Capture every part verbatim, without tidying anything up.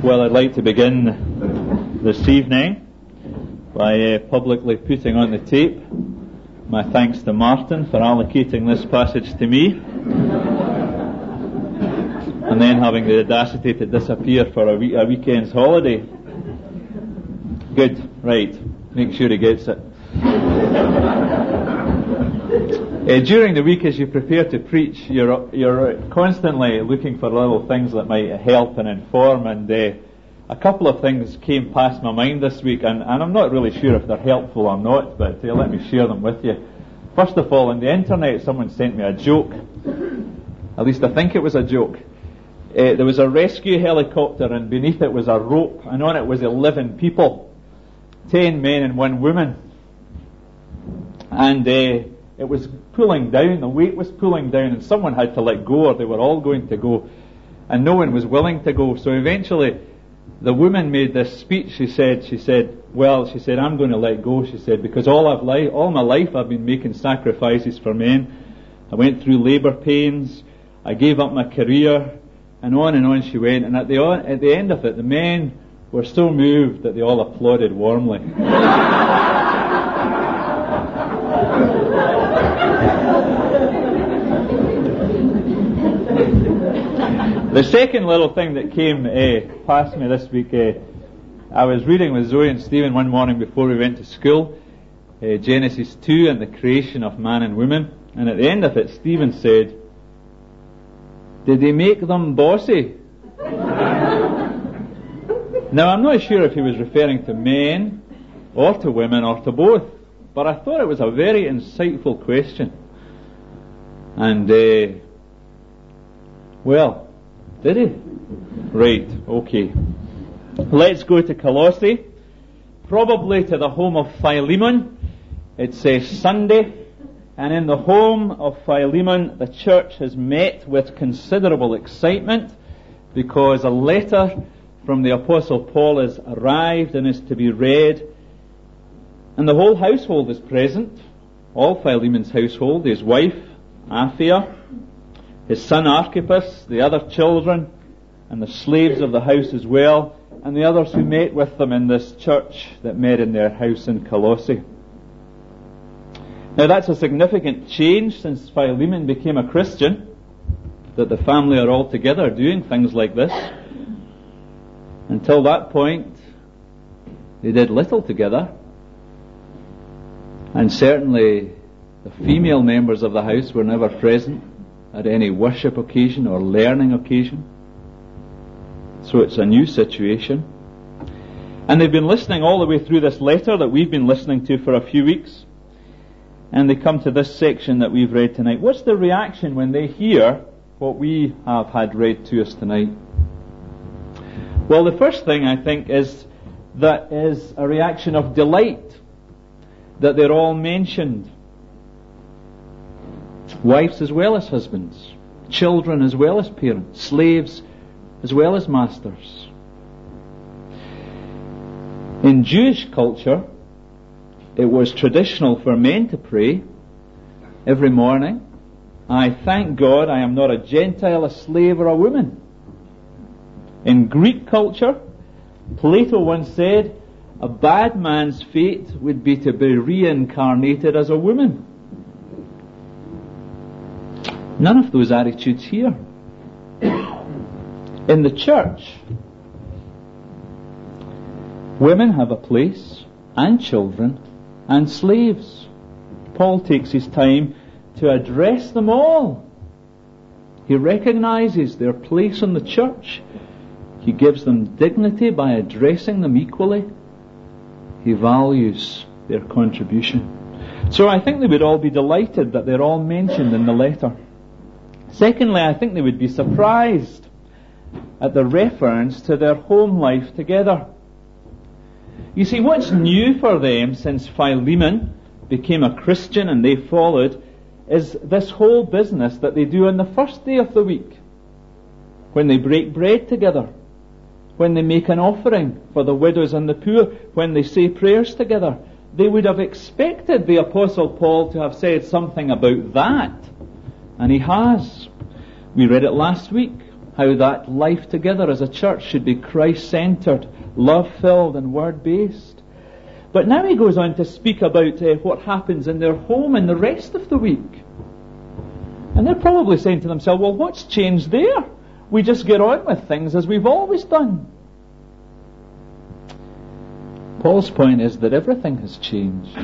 Well, I'd like to begin this evening by uh, publicly putting on the tape my thanks to Martin for allocating this passage to me, and then having the audacity to disappear for a, week, a weekend's holiday. Good, right, make sure he gets it. Uh, during the week, as you prepare to preach, you're you're constantly looking for little things that might help and inform, and uh, a couple of things came past my mind this week, and, and I'm not really sure if they're helpful or not, but uh, let me share them with you. First of all, on the internet, someone sent me a joke. At least I think it was a joke. Uh, there was a rescue helicopter, and beneath it was a rope, and on it was eleven people, ten men and one woman, and uh, it was pulling down, the weight was pulling down, and someone had to let go, or they were all going to go, and no one was willing to go. So eventually the woman made this speech. She said, she said, well, she said, I'm going to let go, she said, because all I've li- all my life I've been making sacrifices for men. I went through labour pains, I gave up my career, and on and on she went, and at the, on, at the end of it, the men were so moved that they all applauded warmly. The second little thing that came uh, past me this week, uh, I was reading with Zoe and Stephen one morning before we went to school, uh, Genesis two and the creation of man and woman, and at the end of it Stephen said, did he make them bossy? Now I'm not sure if he was referring to men or to women or to both, but I thought it was a very insightful question. And uh, well, did he? Right, okay. Let's go to Colossae, probably to the home of Philemon. It's a Sunday, and in the home of Philemon the church has met with considerable excitement because a letter from the Apostle Paul has arrived and is to be read, and the whole household is present, all Philemon's household, his wife Apphia, his son Archippus, the other children, and the slaves of the house as well, and the others who met with them in this church that met in their house in Colossae. Now that's a significant change since Philemon became a Christian, that the family are all together doing things like this. Until that point, they did little together, and certainly the female members of the house were never present at any worship occasion or learning occasion. So it's a new situation. And they've been listening all the way through this letter that we've been listening to for a few weeks. And they come to this section that we've read tonight. What's the reaction when they hear what we have had read to us tonight? Well, the first thing I think is that is a reaction of delight that they're all mentioned. Wives as well as husbands, children as well as parents, slaves as well as masters. In Jewish culture, it was traditional for men to pray every morning, I thank God I am not a Gentile, a slave, or a woman. In Greek culture, Plato once said, a bad man's fate would be to be reincarnated as a woman. None of those attitudes here. In the church, women have a place, and children, and slaves. Paul takes his time to address them all. He recognizes their place in the church. He gives them dignity by addressing them equally. He values their contribution. So I think they would all be delighted that they're all mentioned in the letter. Secondly, I think they would be surprised at the reference to their home life together. You see, what's new for them since Philemon became a Christian and they followed is this whole business that they do on the first day of the week, when they break bread together, when they make an offering for the widows and the poor, when they say prayers together. They would have expected the Apostle Paul to have said something about that, and he has. We read it last week. how that life together as a church should be Christ-centred, love-filled and word-based. But now he goes on to speak about uh, what happens in their home in the rest of the week. And they're probably saying to themselves, well, what's changed there? We just get on with things as we've always done. Paul's point is that everything has changed.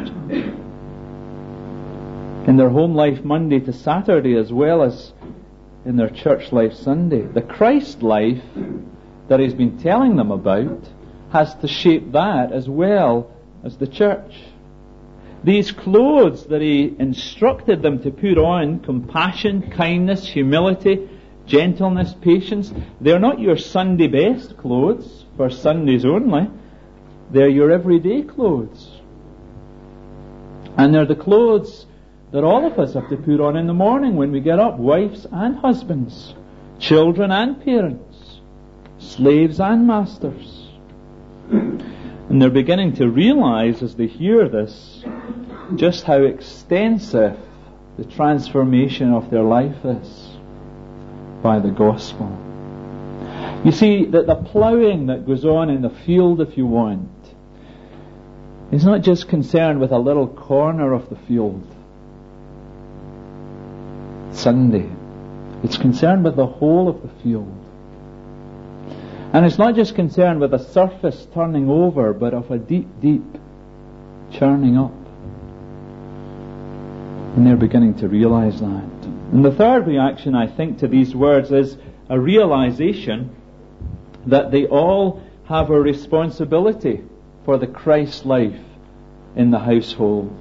In their home life Monday to Saturday, as well as in their church life Sunday. The Christ life that he's been telling them about has to shape that as well as the church. These clothes that he instructed them to put on, compassion, kindness, humility, gentleness, patience, they're not your Sunday best clothes for Sundays only. They're your everyday clothes. And they're the clothes that all of us have to put on in the morning when we get up, wives and husbands, children and parents, slaves and masters. And they're beginning to realize as they hear this just how extensive the transformation of their life is by the gospel. You see, that the ploughing that goes on in the field, if you want, is not just concerned with a little corner of the field Sunday. It's concerned with the whole of the field. And it's not just concerned with a surface turning over, but of a deep, deep churning up. And they're beginning to realize that. And the third reaction, I think, to these words is a realization that they all have a responsibility for the Christ life in the household.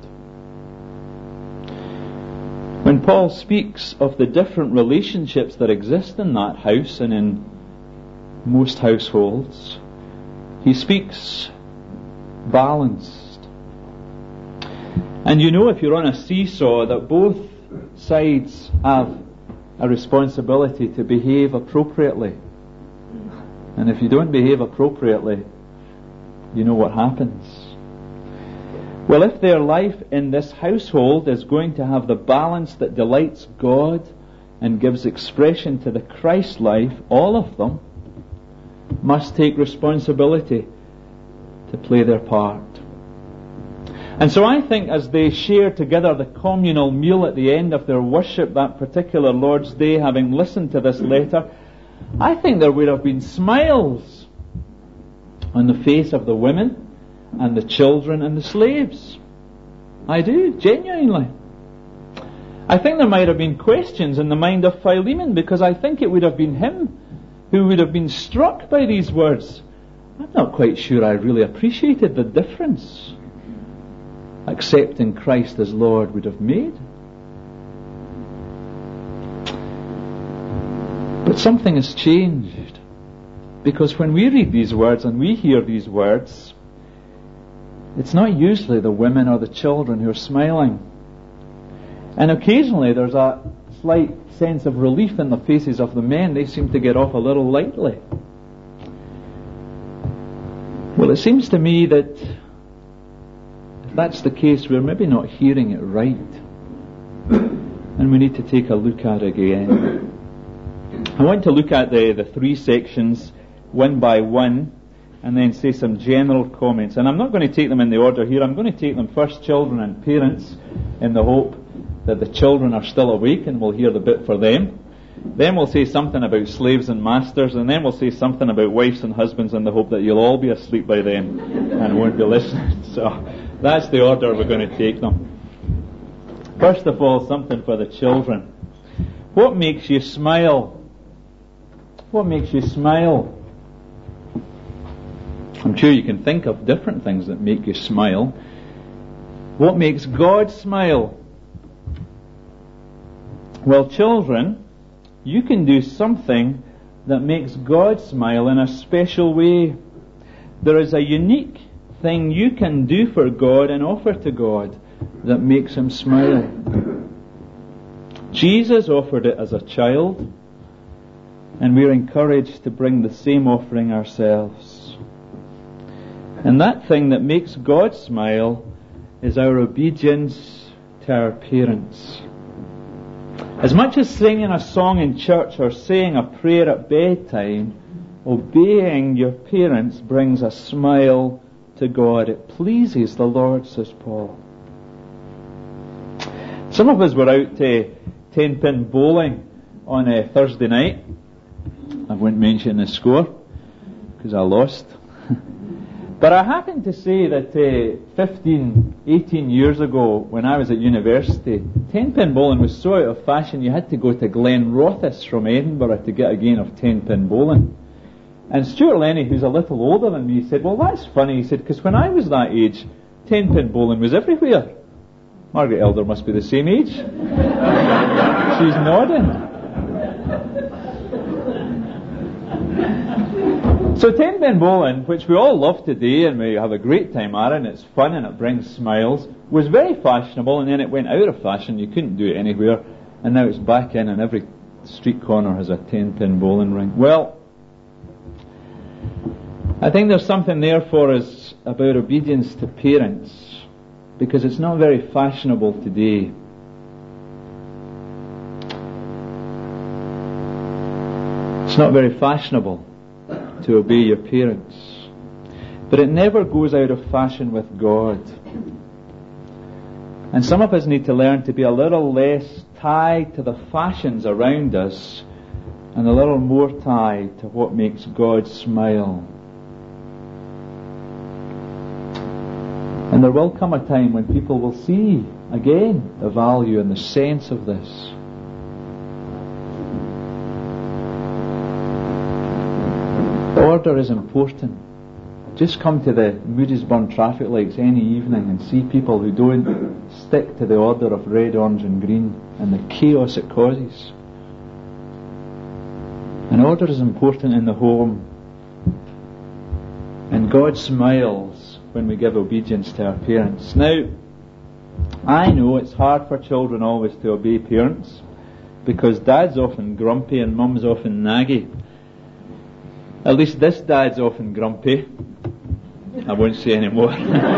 When Paul speaks of the different relationships that exist in that house and in most households, he speaks balanced. And you know, if you're on a seesaw, that both sides have a responsibility to behave appropriately. And if you don't behave appropriately, you know what happens. Well, if their life in this household is going to have the balance that delights God and gives expression to the Christ life, all of them must take responsibility to play their part. And so I think as they share together the communal meal at the end of their worship that particular Lord's Day, having listened to this letter, I think there would have been smiles on the face of the women and the children and the slaves. I do, genuinely. I think there might have been questions in the mind of Philemon, because I think it would have been him who would have been struck by these words. I'm not quite sure I really appreciated the difference accepting Christ as Lord would have made. But something has changed, because when we read these words and we hear these words, it's not usually the women or the children who are smiling. And occasionally there's a slight sense of relief in the faces of the men. They seem to get off a little lightly. Well, it seems to me that if that's the case, we're maybe not hearing it right. And we need to take a look at it again. I want to look at the, the three sections one by one and then say some general comments. And I'm not going to take them in the order here. I'm going to take them first, children and parents, in the hope that the children are still awake and we'll hear the bit for them. Then we'll say something about slaves and masters, and then we'll say something about wives and husbands in the hope that you'll all be asleep by then and won't be listening. So that's the order we're going to take them. First of all, something for the children. What makes you smile? What makes you smile? I'm sure you can think of different things that make you smile. What makes God smile? Well, children, you can do something that makes God smile in a special way. There is a unique thing you can do for God and offer to God that makes Him smile. Jesus offered it as a child, and we're encouraged to bring the same offering ourselves. And that thing that makes God smile is our obedience to our parents. As much as singing a song in church or saying a prayer at bedtime, obeying your parents brings a smile to God. It pleases the Lord, says Paul. Some of us were out to ten-pin bowling on a Thursday night. I won't mention the score because I lost. But I happen to say that uh, fifteen, eighteen years ago, when I was at university, ten-pin bowling was so out of fashion you had to go to Glen Rothes from Edinburgh to get a game of ten-pin bowling. And Stuart Lenny, who's a little older than me, said, well, that's funny. He said, because when I was that age, ten-pin bowling was everywhere. Margaret Elder must be the same age. She's nodding. So ten-pin bowling, which we all love today and we have a great time at it, and it's fun and it brings smiles, was very fashionable, and then it went out of fashion. You couldn't do it anywhere, and now it's back in, and every street corner has a ten-pin bowling ring. Well, I think there's something there for us about obedience to parents, because it's not very fashionable today. It's not very fashionable to obey your parents. But it never goes out of fashion with God. And some of us need to learn to be a little less tied to the fashions around us and a little more tied to what makes God smile. And there will come a time when people will see again the value and the sense of this. Order is important. Just come to the Moodiesburn traffic lights any evening and see people who don't stick to the order of red, orange and green and the chaos it causes. And order is important in the home. And God smiles when we give obedience to our parents. Now, I know it's hard for children always to obey parents because dad's often grumpy and mum's often naggy. At least this dad's often grumpy. I won't say any more.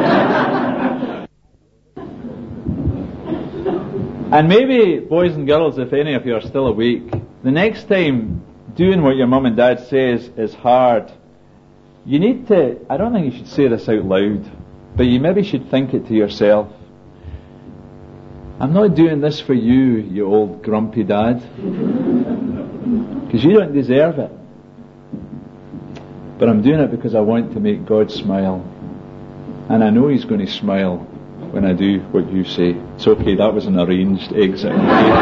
And maybe, boys and girls, if any of you are still awake, the next time doing what your mum and dad says is hard, you need to, I don't think you should say this out loud, but you maybe should think it to yourself. I'm not doing this for you, you old grumpy dad, because you don't deserve it. But I'm doing it because I want to make God smile. And I know He's going to smile when I do what you say. It's okay, that was an arranged exit.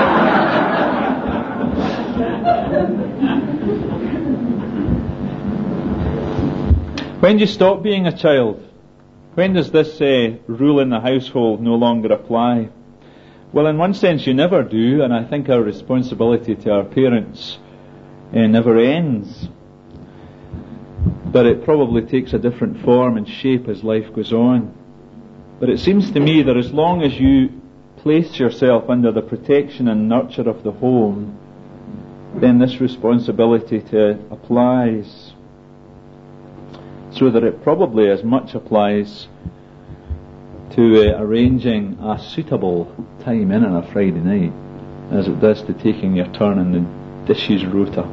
When do you stop being a child? When does this uh, rule in the household no longer apply? Well, in one sense you never do, and I think our responsibility to our parents uh, never ends. But it probably takes a different form and shape as life goes on. But it seems to me that as long as you place yourself under the protection and nurture of the home, then this responsibility to applies. So that it probably as much applies to uh, arranging a suitable time in on a Friday night as it does to taking your turn in the dishes rota.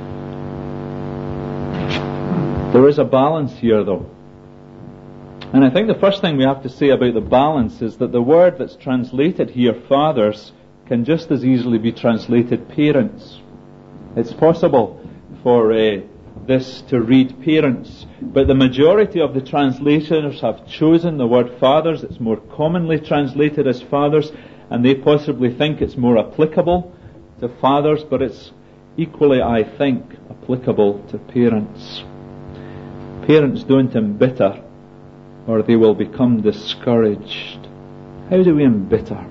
There is a balance here though. And I think the first thing we have to say about the balance is that the word that's translated here, fathers, can just as easily be translated parents. It's possible for uh, this to read parents, but the majority of the translators have chosen the word fathers. It's more commonly translated as fathers, and they possibly think it's more applicable to fathers, but it's equally, I think, applicable to parents. Parents don't embitter, or they will become discouraged. How do we embitter?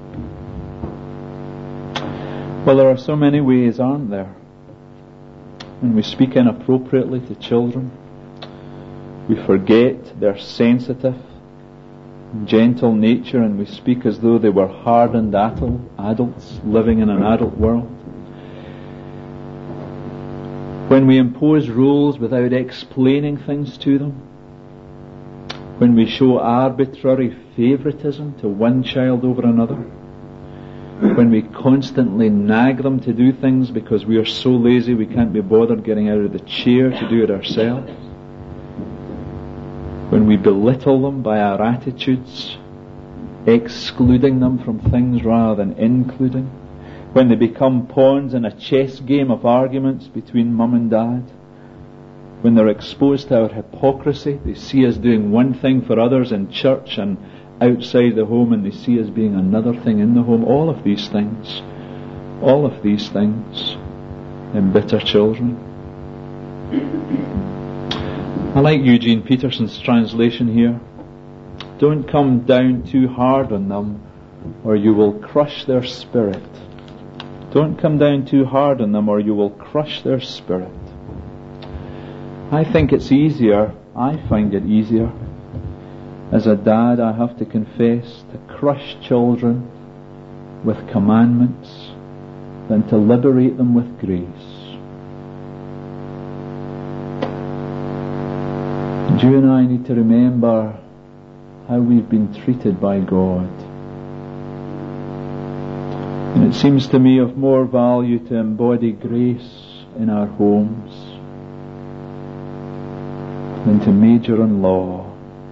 Well, there are so many ways, aren't there? When we speak inappropriately to children, we forget their sensitive, gentle nature, and we speak as though they were hardened adults living in an adult world. When we impose rules without explaining things to them, when we show arbitrary favoritism to one child over another, when we constantly nag them to do things because we are so lazy we can't be bothered getting out of the chair to do it ourselves, when we belittle them by our attitudes, excluding them from things rather than including, when they become pawns in a chess game of arguments between mum and dad, when they're exposed to our hypocrisy, they see us doing one thing for others in church and outside the home, and they see us being another thing in the home. All of these things, all of these things embitter children. I like Eugene Peterson's translation here. Don't come down too hard on them, or you will crush their spirit. Don't come down too hard on them, or you will crush their spirit. I think it's easier, I find it easier, as a dad, I have to confess, to crush children with commandments than to liberate them with grace. And you and I need to remember how we've been treated by God. And it seems to me of more value to embody grace in our homes than to major on law.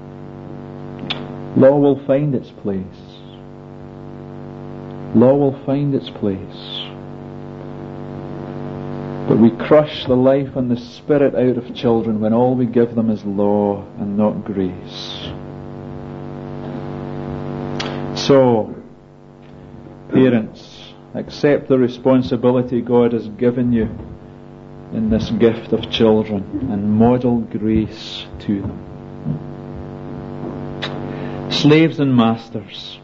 Law will find its place. Law will find its place. But we crush the life and the spirit out of children when all we give them is law and not grace. So, parents, accept the responsibility God has given you in this gift of children and model grace to them. Slaves and masters.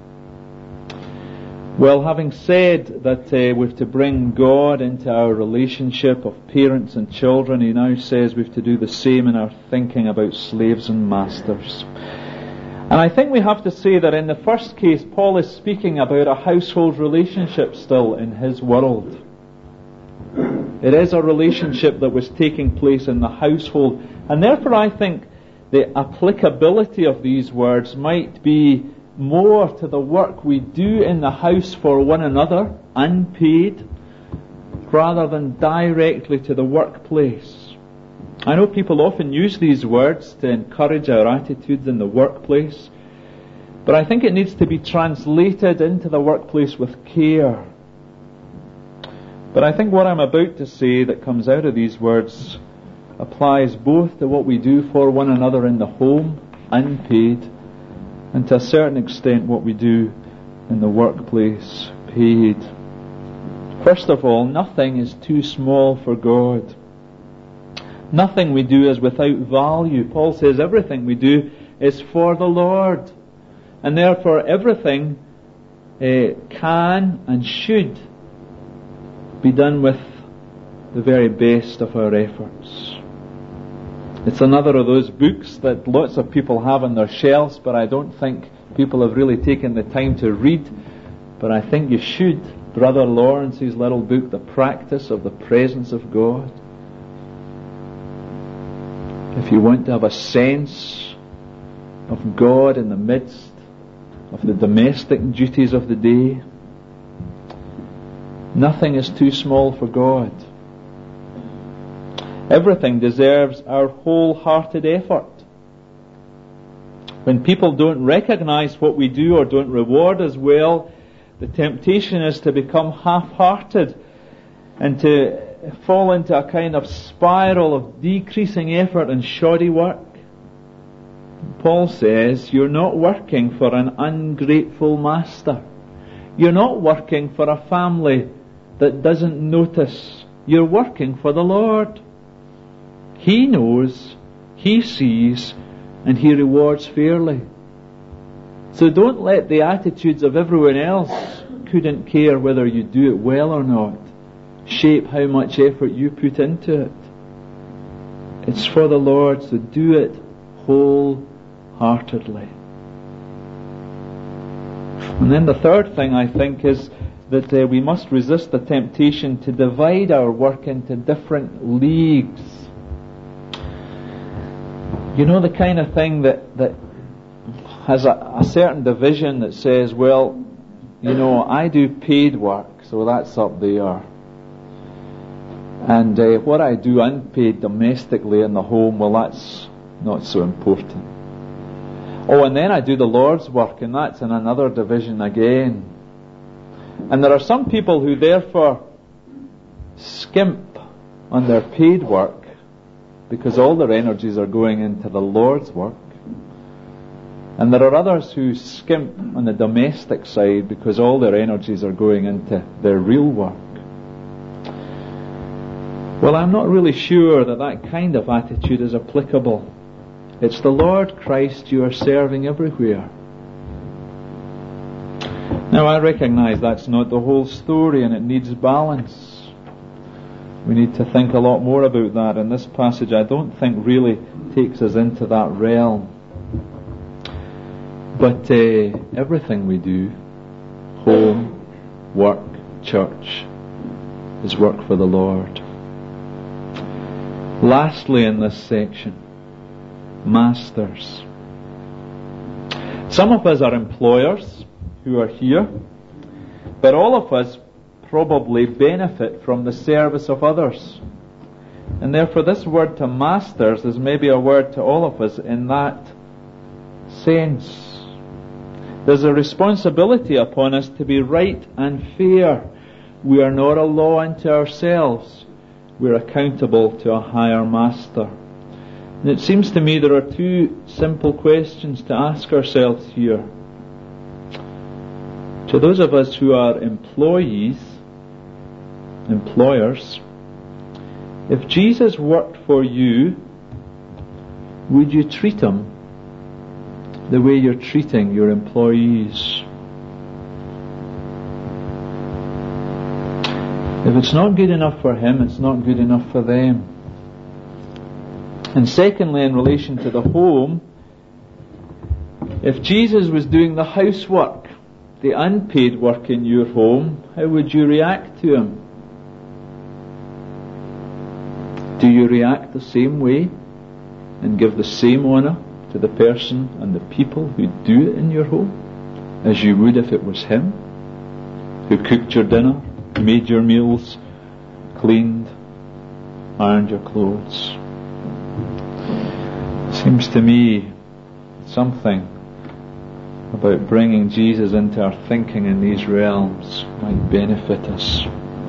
Well, having said that uh, we've to bring God into our relationship of parents and children, he now says we've to do the same in our thinking about slaves and masters. And I think we have to say that in the first case, Paul is speaking about a household relationship still in his world. It is a relationship that was taking place in the household, and therefore I think the applicability of these words might be more to the work we do in the house for one another, unpaid, rather than directly to the workplace. I know people often use these words to encourage our attitudes in the workplace, but I think it needs to be translated into the workplace with care. But I think what I'm about to say that comes out of these words applies both to what we do for one another in the home, unpaid, and to a certain extent what we do in the workplace, paid. First of all, nothing is too small for God. Nothing we do is without value. Paul says everything we do is for the Lord, and therefore everything uh, can and should be done with the very best of our efforts. It's another of those books that lots of people have on their shelves, but I don't think people have really taken the time to read. But I think you should. Brother Lawrence's little book, The Practice of the Presence of God. If you want to have a sense of God in the midst of the domestic duties of the day, nothing is too small for God. Everything deserves our wholehearted effort. When people don't recognize what we do or don't reward us well, the temptation is to become half-hearted and to fall into a kind of spiral of decreasing effort and shoddy work. Paul says, you're not working for an ungrateful master. You're not working for a family that doesn't notice. You're working for the Lord. He knows, He sees, and He rewards fairly. So don't let the attitudes of everyone else, couldn't care whether you do it well or not, shape how much effort you put into it. It's for the Lord, so do it wholeheartedly. And then the third thing I think is that uh, we must resist the temptation to divide our work into different leagues. You know, the kind of thing that, that has a, a certain division that says, well, you know, I do paid work, so that's up there. And uh, what I do unpaid domestically in the home, well, that's not so important. Oh, and then I do the Lord's work, and that's in another division again. And there are some people who therefore skimp on their paid work because all their energies are going into the Lord's work. And there are others who skimp on the domestic side because all their energies are going into their real work. Well, I'm not really sure that that kind of attitude is applicable. It's the Lord Christ you are serving everywhere. Now, I recognize that's not the whole story, and it needs balance. We need to think a lot more about that, and this passage I don't think really takes us into that realm. But uh, everything we do, home, work, church, is work for the Lord. Lastly in this section, masters. Some of us are employers who are here, but all of us probably benefit from the service of others. And therefore this word to masters is maybe a word to all of us in that sense. There's a responsibility upon us to be right and fair. We are not a law unto ourselves. We're accountable to a higher master. And it seems to me there are two simple questions to ask ourselves here. To those of us who are employees, employers, if Jesus worked for you, would you treat him the way you're treating your employees? If it's not good enough for him, it's not good enough for them. And secondly, in relation to the home, if Jesus was doing the housework, the unpaid work in your home, how would you react to him? Do you react the same way and give the same honour to the person and the people who do it in your home as you would if it was him who cooked your dinner, made your meals, cleaned, ironed your clothes? Seems to me something about bringing Jesus into our thinking in these realms might benefit us.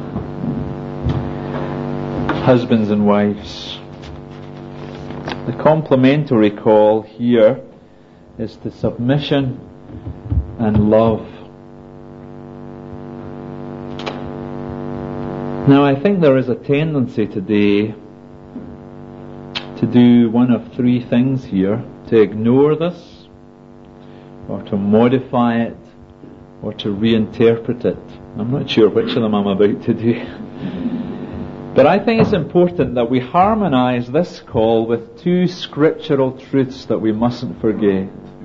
Husbands and wives, the complementary call here is to submission and love. Now, I think there is a tendency today to do one of three things here: to ignore this, or to modify it, or to reinterpret it. I'm not sure which of them I'm about to do. But I think it's important that we harmonize this call with two scriptural truths that we mustn't forget.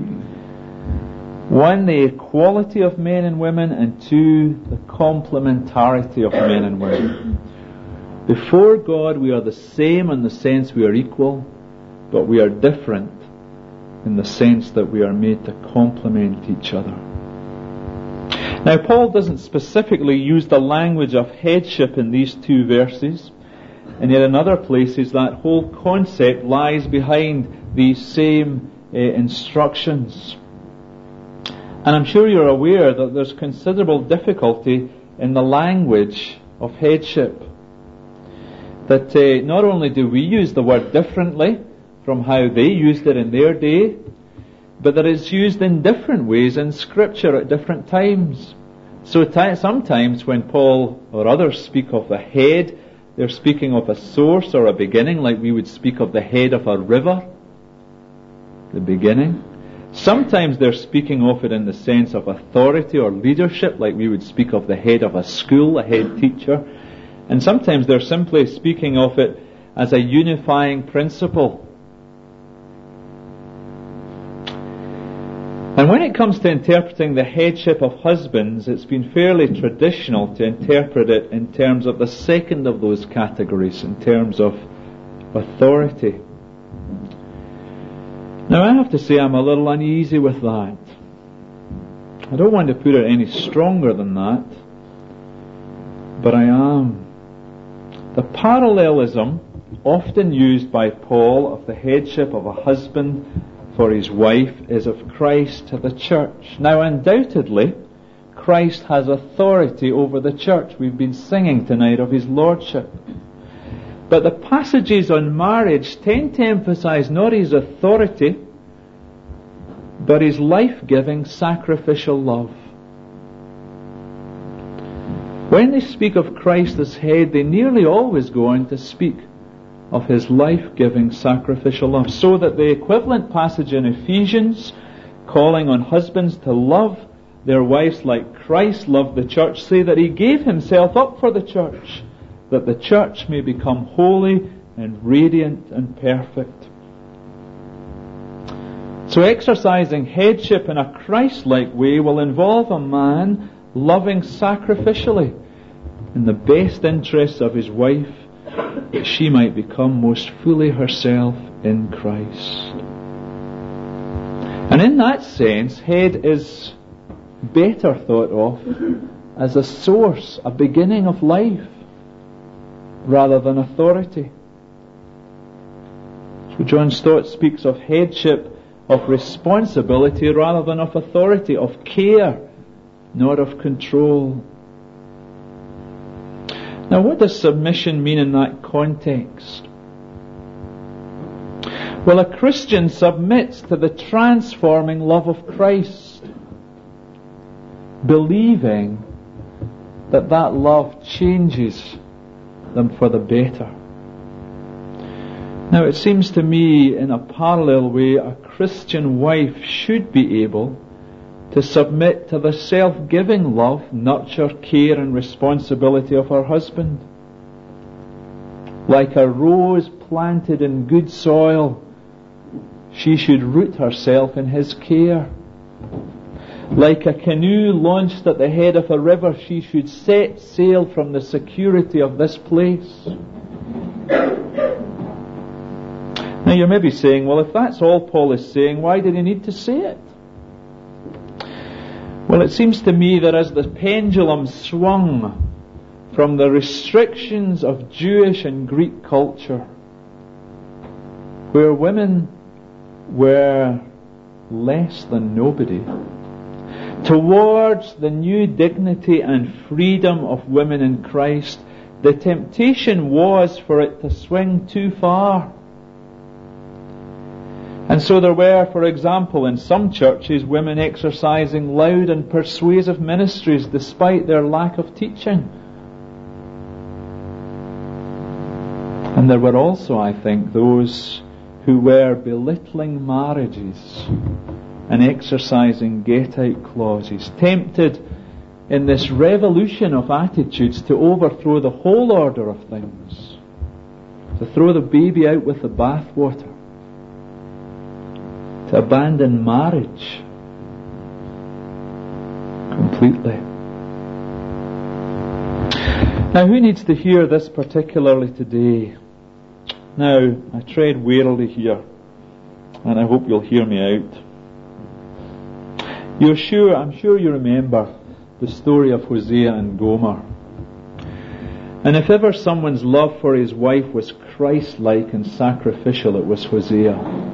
One, the equality of men and women, and two, the complementarity of men and women. Before God, we are the same in the sense we are equal, but we are different in the sense that we are made to complement each other. Now, Paul doesn't specifically use the language of headship in these two verses, and yet in other places that whole concept lies behind these same uh, instructions. And I'm sure you're aware that there's considerable difficulty in the language of headship. That uh, not only do we use the word differently from how they used it in their day, but that it's used in different ways in Scripture at different times. So t- sometimes when Paul or others speak of the head, they're speaking of a source or a beginning, like we would speak of the head of a river, the beginning. Sometimes they're speaking of it in the sense of authority or leadership, like we would speak of the head of a school, a head teacher. And sometimes they're simply speaking of it as a unifying principle. And when it comes to interpreting the headship of husbands, it's been fairly traditional to interpret it in terms of the second of those categories, in terms of authority. Now, I have to say I'm a little uneasy with that. I don't want to put it any stronger than that, but I am. The parallelism often used by Paul of the headship of a husband for his wife is of Christ to the church. Now, undoubtedly, Christ has authority over the church. We've been singing tonight of his lordship. But the passages on marriage tend to emphasize not his authority, but his life-giving, sacrificial love. When they speak of Christ as head, they nearly always go on to speak of his life-giving, sacrificial love. So that the equivalent passage in Ephesians, calling on husbands to love their wives like Christ loved the church, say that he gave himself up for the church, that the church may become holy and radiant and perfect. So exercising headship in a Christ-like way will involve a man loving sacrificially in the best interests of his wife, that she might become most fully herself in Christ. And in that sense, head is better thought of as a source, a beginning of life, rather than authority. So John Stott speaks of headship of responsibility rather than of authority, of care, not of control. Now, what does submission mean in that context? Well, a Christian submits to the transforming love of Christ, believing that that love changes them for the better. Now, it seems to me, in a parallel way, a Christian wife should be able to submit to the self-giving love, nurture, care and responsibility of her husband. Like a rose planted in good soil, she should root herself in his care. Like a canoe launched at the head of a river, she should set sail from the security of this place. Now you may be saying, well, if that's all Paul is saying, why did he need to say it? Well, it seems to me that as the pendulum swung from the restrictions of Jewish and Greek culture, where women were less than nobody, towards the new dignity and freedom of women in Christ, the temptation was for it to swing too far. And so there were, for example, in some churches, women exercising loud and persuasive ministries despite their lack of teaching. And there were also, I think, those who were belittling marriages and exercising get-out clauses, tempted in this revolution of attitudes to overthrow the whole order of things, to throw the baby out with the bathwater, to abandon marriage completely. Now, who needs to hear this particularly today? Now, I tread warily here, and I hope you'll hear me out. You're sure, I'm sure you remember the story of Hosea and Gomer. And if ever someone's love for his wife was Christ-like and sacrificial, it was Hosea.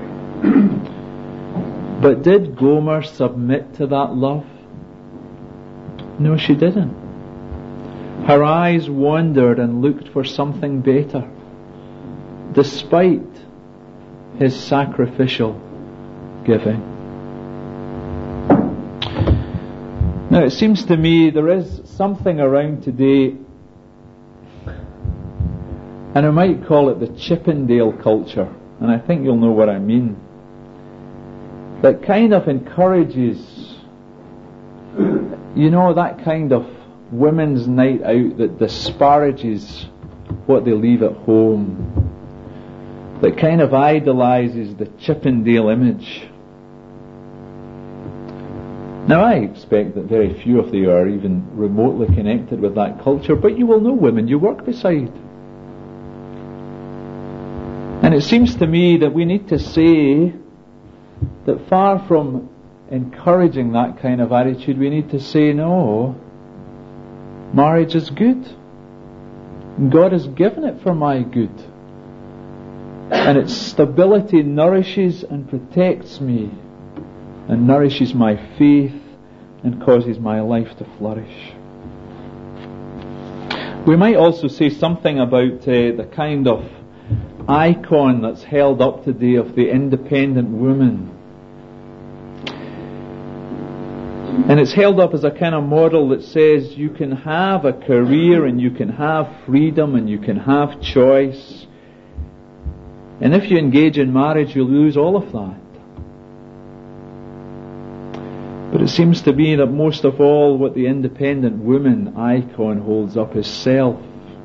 But did Gomer submit to that love? No, she didn't. Her eyes wandered and looked for something better, despite his sacrificial giving. Now, it seems to me there is something around today, and I might call it the Chippendale culture, and I think you'll know what I mean, that kind of encourages, you know, that kind of women's night out that disparages what they leave at home, that kind of idolizes the Chippendale image. Now, I expect that very few of you are even remotely connected with that culture, but you will know women you work beside. And it seems to me that we need to say that far from encouraging that kind of attitude, we need to say, no, marriage is good. God has given it for my good. And its stability nourishes and protects me, and nourishes my faith, and causes my life to flourish. We might also say something about uh, the kind of icon that's held up today of the independent woman. And it's held up as a kind of model that says you can have a career and you can have freedom and you can have choice. And if you engage in marriage, you'll lose all of that. But it seems to be that most of all what the independent woman icon holds up is self.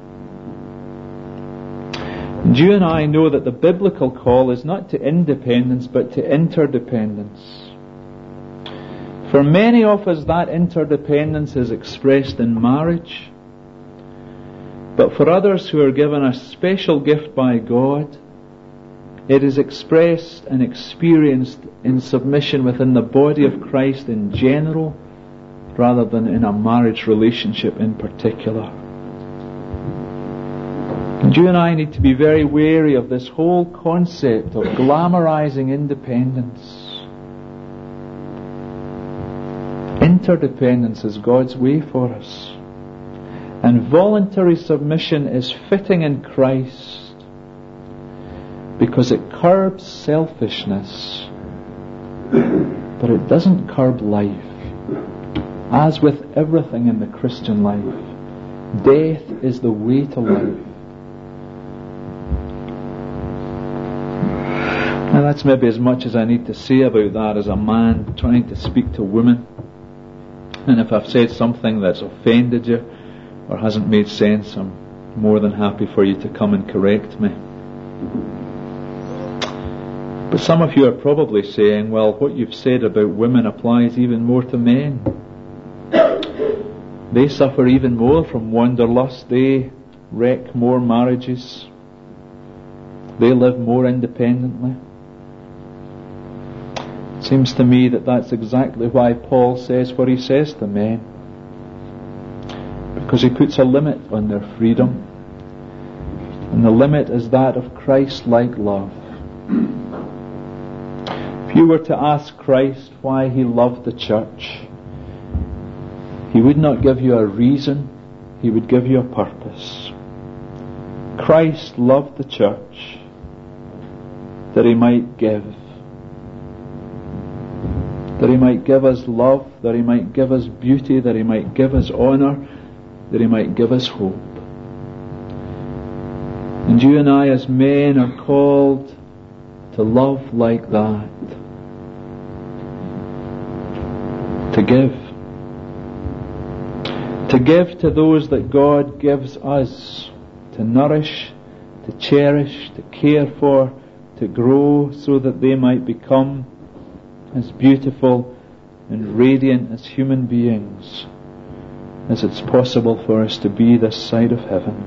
And you and I know that the biblical call is not to independence but to interdependence. For many of us that interdependence is expressed in marriage. But for others who are given a special gift by God, it is expressed and experienced in submission within the body of Christ in general, rather than in a marriage relationship in particular. And you and I need to be very wary of this whole concept of glamorizing independence. Interdependence is God's way for us. And voluntary submission is fitting in Christ, because it curbs selfishness, but it doesn't curb life. As with everything in the Christian life, death is the way to life. Now that's maybe as much as I need to say about that as a man trying to speak to women. And if I've said something that's offended you or hasn't made sense, I'm more than happy for you to come and correct me. But some of you are probably saying, well, what you've said about women applies even more to men. They suffer even more from wanderlust. They wreck more marriages. They live more independently. It seems to me that that's exactly why Paul says what he says to men. Because he puts a limit on their freedom. And the limit is that of Christ-like love. If you were to ask Christ why he loved the church, he would not give you a reason, he would give you a purpose. Christ loved the church that he might give. That he might give us love, that he might give us beauty, that he might give us honour, that he might give us hope. And you and I as men are called to love like that. To give. To give to those that God gives us. To nourish, to cherish, to care for, to grow so that they might become as beautiful and radiant as human beings as it's possible for us to be this side of heaven.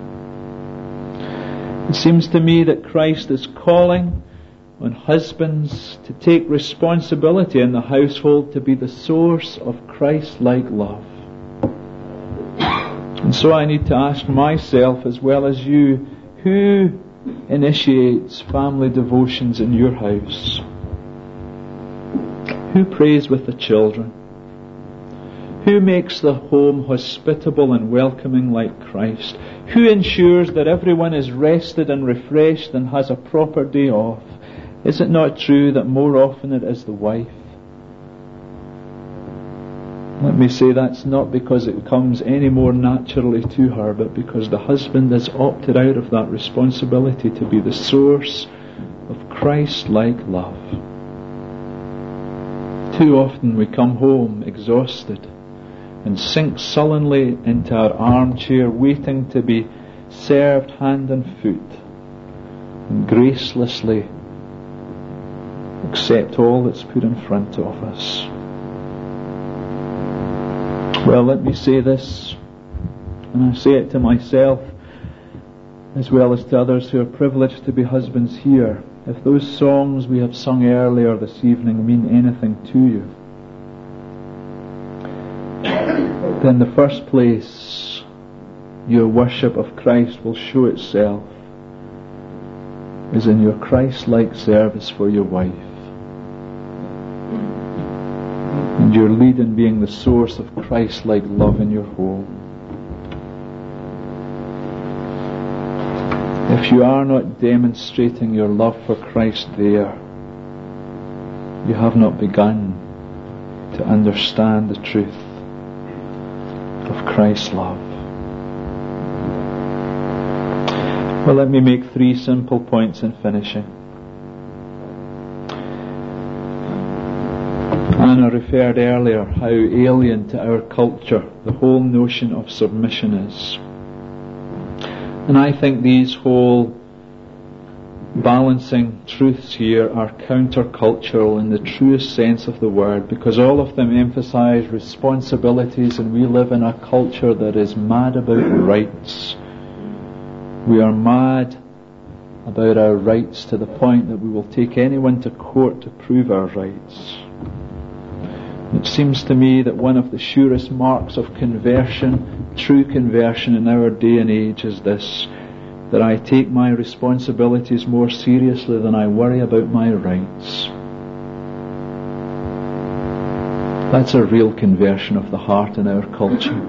It seems to me that Christ is calling on husbands to take responsibility in the household to be the source of Christ-like love. And so I need to ask myself as well as you, who initiates family devotions in your house? Who prays with the children? Who makes the home hospitable and welcoming like Christ? Who ensures that everyone is rested and refreshed and has a proper day off? Is it not true that more often it is the wife? Let me say that's not because it comes any more naturally to her, but because the husband has opted out of that responsibility to be the source of Christ-like love. Too often we come home exhausted and sink sullenly into our armchair waiting to be served hand and foot, and gracelessly accept all that's put in front of us. Well, let me say this, and I say it to myself as well as to others who are privileged to be husbands here. If those songs we have sung earlier this evening mean anything to you, then in the first place, your worship of Christ will show itself is in your Christ-like service for your wife, and your lead in being the source of Christ-like love in your home. If you are not demonstrating your love for Christ there, you have not begun to understand the truth of Christ's love. Well, let me make three simple points in finishing. Anna referred earlier how alien to our culture the whole notion of submission is. And I think these whole balancing truths here are countercultural in the truest sense of the word, because all of them emphasize responsibilities, and we live in a culture that is mad about rights. We are mad about our rights to the point that we will take anyone to court to prove our rights. It seems to me that one of the surest marks of conversion, true conversion in our day and age, is this: that I take my responsibilities more seriously than I worry about my rights. That's a real conversion of the heart in our culture.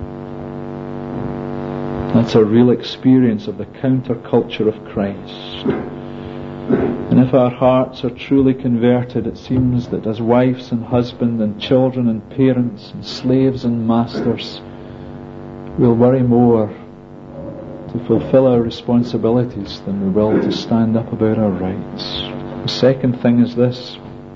That's a real experience of the counterculture of Christ. And if our hearts are truly converted, it seems that as wives and husbands and children and parents and slaves and masters, we'll worry more to fulfill our responsibilities than we will to stand up about our rights. The second thing is this: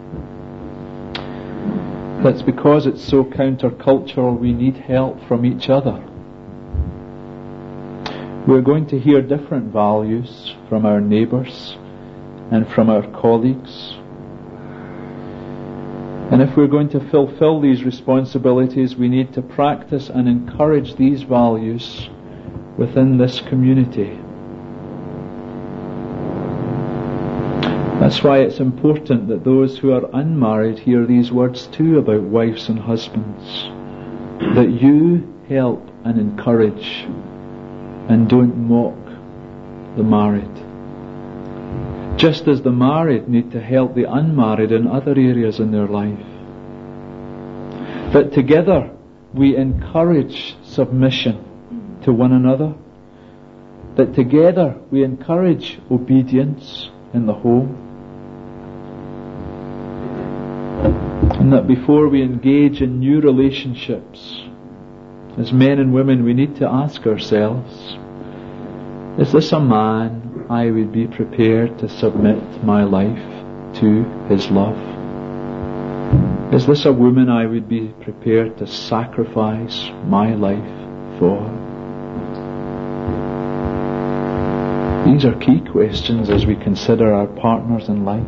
that's because it's so countercultural, we need help from each other. We're going to hear different values from our neighbours and from our colleagues. And if we're going to fulfill these responsibilities, we need to practice and encourage these values within this community. That's why it's important that those who are unmarried hear these words too about wives and husbands, that you help and encourage and don't mock the married, just as the married need to help the unmarried in other areas in their life. But together we encourage submission to one another, that together we encourage obedience in the home, and that before we engage in new relationships, as men and women, we need to ask ourselves, is this a man I would be prepared to submit my life to his love? Is this a woman I would be prepared to sacrifice my life for? These are key questions as we consider our partners in life.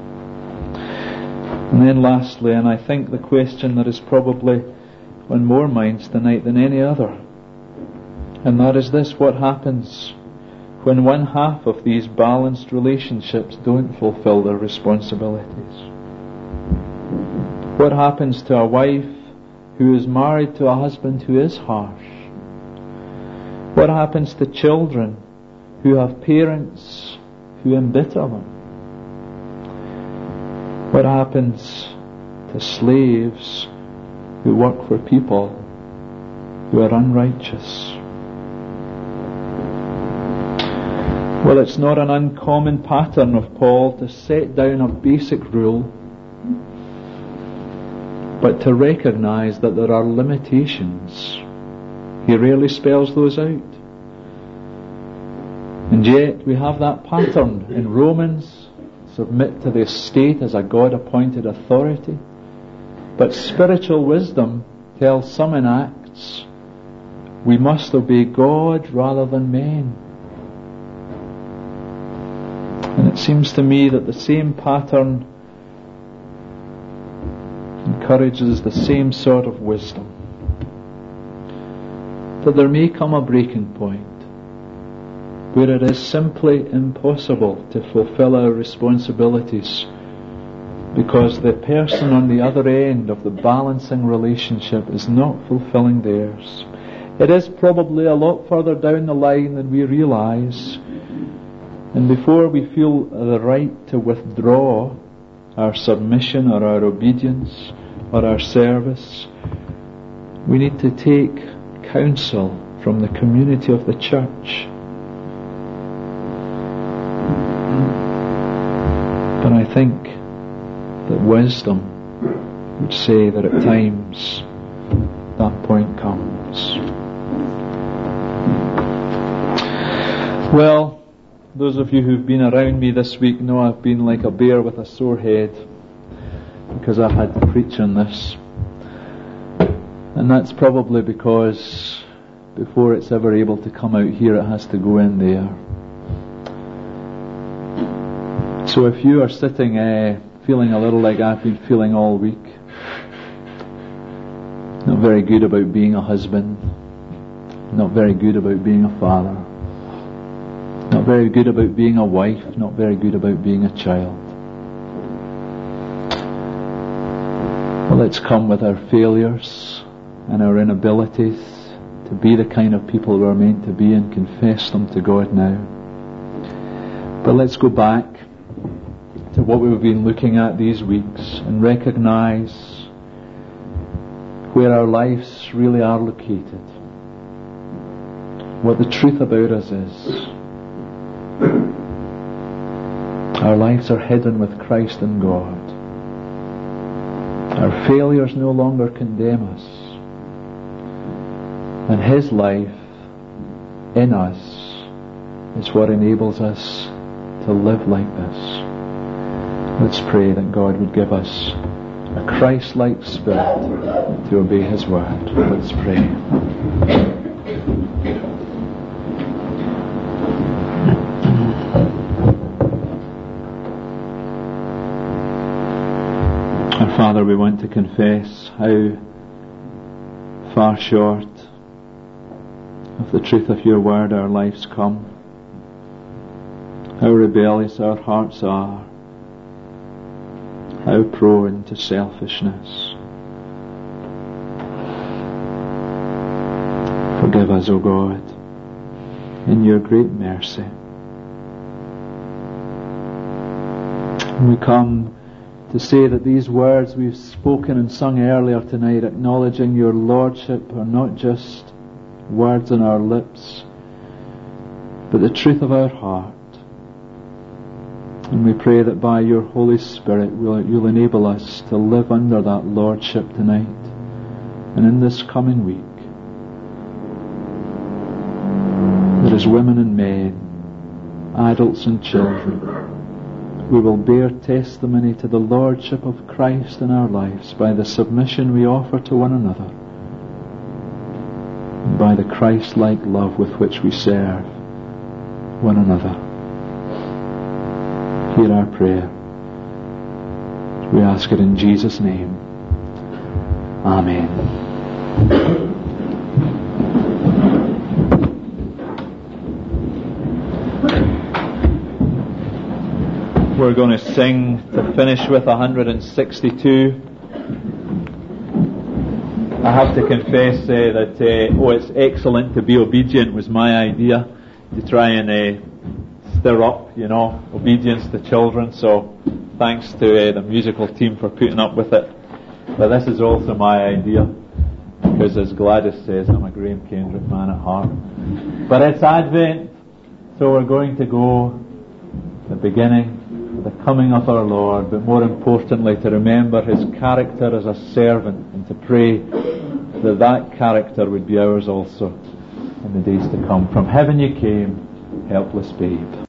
And then lastly, and I think the question that is probably on more minds tonight than any other, and that is this: what happens when one half of these balanced relationships don't fulfill their responsibilities? What happens to a wife who is married to a husband who is harsh? What happens to children who have parents who embitter them? What happens to slaves who work for people who are unrighteous? Well, it's not an uncommon pattern of Paul to set down a basic rule, but to recognize that there are limitations. He rarely spells those out. And yet we have that pattern in Romans: submit to the state as a God-appointed authority. But spiritual wisdom tells some in Acts we must obey God rather than men. And it seems to me that the same pattern encourages the same sort of wisdom. That there may come a breaking point where it is simply impossible to fulfill our responsibilities because the person on the other end of the balancing relationship is not fulfilling theirs. It is probably a lot further down the line than we realise, and before we feel the right to withdraw our submission or our obedience or our service, we need to take counsel from the community of the church. But I think that wisdom would say that at times that point comes. Well, those of you who've been around me this week know I've been like a bear with a sore head because I've had to preach on this. And that's probably because before it's ever able to come out here, it has to go in there. So if you are sitting uh, feeling a little like I've been feeling all week, not very good about being a husband, not very good about being a father, not very good about being a wife, not very good about being a child. Well, let's come with our failures and our inabilities to be the kind of people we're meant to be and confess them to God now. But let's go back to what we've been looking at these weeks and recognise where our lives really are located, what the truth about us is. Our lives are hidden with Christ in God. Our failures no longer condemn us, and His life in us is what enables us to live like this. Let's pray that God would give us a Christ-like spirit to obey His word. Let's pray. Our Father, we want to confess how far short of the truth of your word our lives come, how rebellious our hearts are, how prone to selfishness. Forgive us, O God, in your great mercy. And we come to say that these words we've spoken and sung earlier tonight, acknowledging your Lordship, are not just words on our lips, but the truth of our heart. And we pray that by your Holy Spirit you'll enable us to live under that Lordship tonight and in this coming week. That as women and men, adults and children, we will bear testimony to the Lordship of Christ in our lives by the submission we offer to one another, and by the Christ-like love with which we serve one another. Hear our prayer. We ask it in Jesus' name. Amen. We're going to sing to finish with one hundred sixty-two. I have to confess uh, that uh, oh, it's excellent to be obedient was my idea, to try and uh, stir up, you know, obedience to children. So thanks to uh, the musical team for putting up with it. But this is also my idea, because as Gladys says, I'm a Graham Kendrick man at heart. But it's Advent, so we're going to go the beginning, the coming of our Lord, but more importantly to remember His character as a servant, and to pray that that character would be ours also in the days to come. From heaven you came, helpless babe.